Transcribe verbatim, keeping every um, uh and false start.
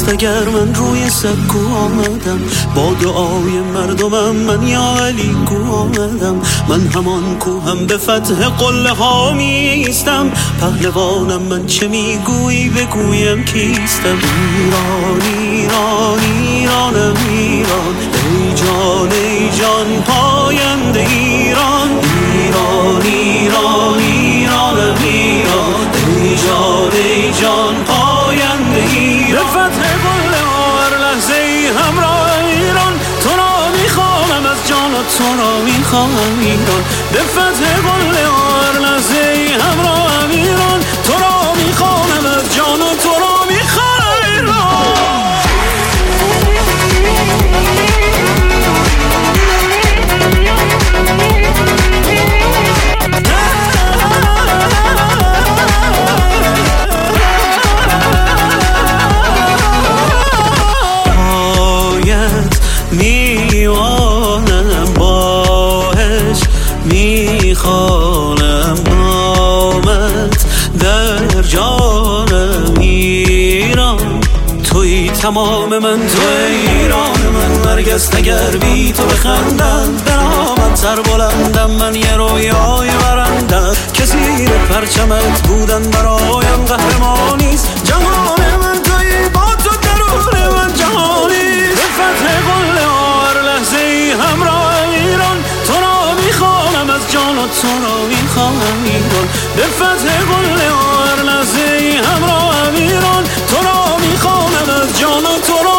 است اگر من روی سکو آمدم، با دعای مردمم من یا علی کو آمدم. من همان کوهم به فتح قله ها میستم، پهلوانم من چه میگویی بگویم کیستم. ایران ایران ایرانم ایران، ای جان ای جان پاینده ایران. ایران ایران ایرانم ایران، ای جان ای جان پاینده ایران. به فتح قله ها هر لحظه ای همراه ایران، تو را میخوانم از جان و تو را میخوانم ایران. به فتح قله ها هر لحظه ای همراه ایران، تو را میخوانم از جان و تو را میخوانم ایران. میوانم باش میخوانم نامت در جانم ایران. توی تمام من، توی ایران من، نرگس نگر بی تو بخندم. برامت سر بلندم من، یه رویای برندم که زیر پرچمت بودن برایم قهرمانیست. جهان من توی، با تو درون من جهانیست. به فتح قله ها هر لحظه ای همراه ایران، تو را میخوانم از جان و تو را میخوانم ایران. به فتح قله ها هر لحظه ای همراه ایران، تو را میخوانم از جان و تو را